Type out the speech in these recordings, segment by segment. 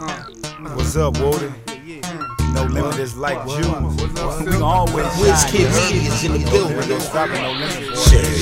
What's up, Woody? No limit is like Jews. We always WizKid Media is in the building. No limit.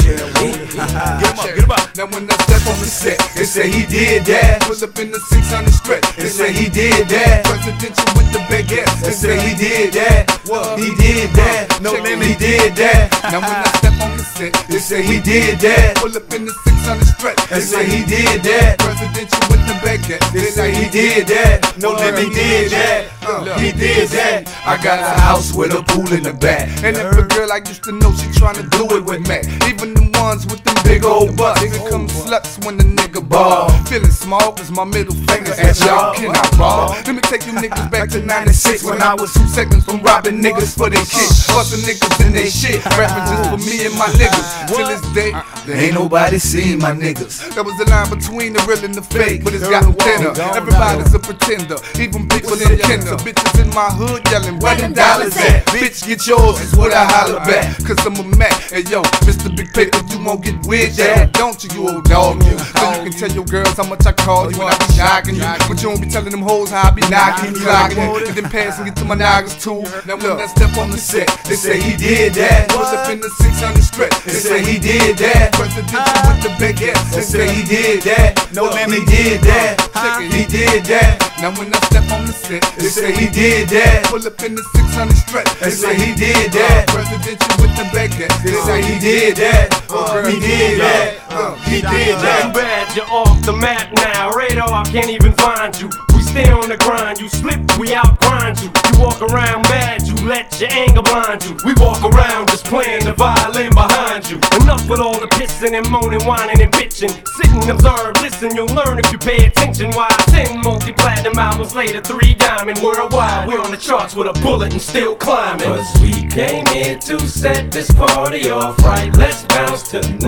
Get him up. Now when I step on the set, they say he did that. Pull up in the 600 stretch, they say he did that. Presidential with the baguette, they say he did that. He did that. No limit, he did that. Now when I step on the set, they say he did that. Pull up in the 600 stretch, they say he did that. Presidential with the baguette, they say he did that. No limit, he did that. He did that. I got a house with a pool in the back, and if a girl I used to know, she tryna do it with me. Even them ones with them big old butts, they become sluts when the nigga ball. Feeling small cause my middle finger at y'all cannot ball. Let me take you niggas back to 96 when I was 2 seconds from robbing niggas for they shit, busting niggas in they shit, rapping just for me and my niggas. Till this day, there ain't nobody seen my niggas. That was the line between the real and the fake, but it's gotten thinner. Everybody's a pretender, even people in Kenya. Bitches in my hood yelling, where them dollars at? Bitch, get yours is what I holler back, cause I'm a Mac. Hey yo, Mr. Big Paper, you won't get with that, don't you old dog? You. So you can tell your girls how much I call you when I be shocking you, but you don't be telling them hoes how I be knocking you, clocking you, and then pass and get to my niggas too. Now when I step on the set, they say he did that. Pull up in the 600 stretch, they say he did that. Presidential with the baguette, they say he did that. No limit, he did that. He did that. Now when I step on the set, they say he did that. Pull up in the 600 stretch, they say he did that. Presidential with the baguette, they say he did that. He did that. He did that. Too bad you're off the map now. Radar, I can't even find you. We stay on the grind. You slip, we outgrind you. You walk around mad, you let your anger blind you. We walk around just playing the violin behind you. Enough with all the pissing and moaning, whining and bitching. Sit and observe, listen, you'll learn if you pay attention. Why 10 multi-platinum albums later, 3 diamond worldwide. We're on the charts with a bullet and still climbing. Cause we came here to set this party off right. Let's bounce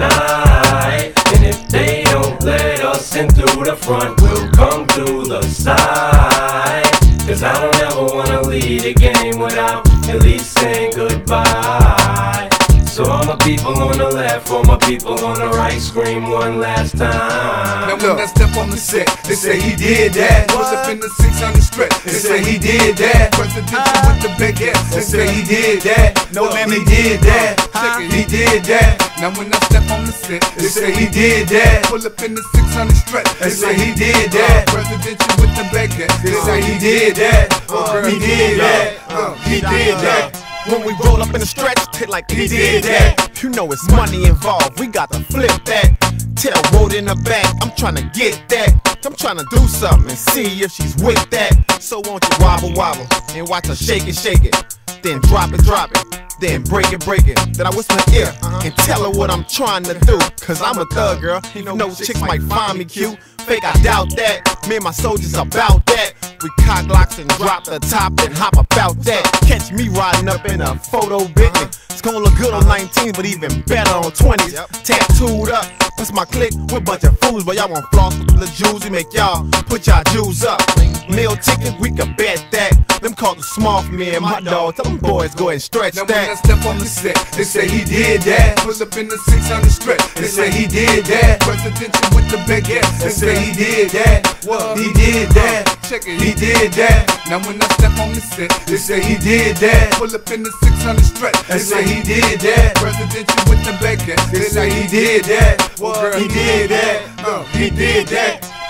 tonight. And if they don't let us in through the front, we'll come through the side. Cause I don't ever wanna lead a game without at least saying goodbye. So all my people on the left, all my people on the right, scream one last time. Now when I step on the set, they say he did that. Pull up in the 600 stretch, they say he did that. Presidential with the baguette, they say he did that. No limit, he did that. He did that. Now when I step on the set, they say he did that. Pull up in the 600 stretch, they say he did that. Presidential with the baguette, they say he did that. He did that. He did that. When we roll up in the stretch, hit like he did that. You know it's money involved, we got to flip that. Tell Woody in the back, I'm tryna get that. I'm tryna do something and see if she's with that. So won't you wobble, wobble, and watch her shake it, shake it. Then drop it, then break it, break it. Then I whisper in her ear and tell her what I'm trying to do. Cause I'm a thug, girl, you know chicks might find me cute. Fake, I doubt that. Me and my soldiers about that. We cock locks and drop the top and hop about that. Catch me riding up in a photo Bentley. It's gonna look good on 19, but even better on 20s. Tattooed up, that's my clique. We're a bunch of fools, but y'all want floss with the Jews. We make y'all put y'all Jews up. Meal ticket, we can bet that. Them called the small for me and my dog. Tell them boys go ahead and stretch now that. When I step on the set, they say he did that. Pull up in the 600 stretch, they say he did that. Presidential with the baguette, they say he did that. He did that. He did that. Now when I step on the set, they say he did that. Pull up in the 600 stretch, they say he did that. Presidential with the baguette, they say he did that. He did that. He did that.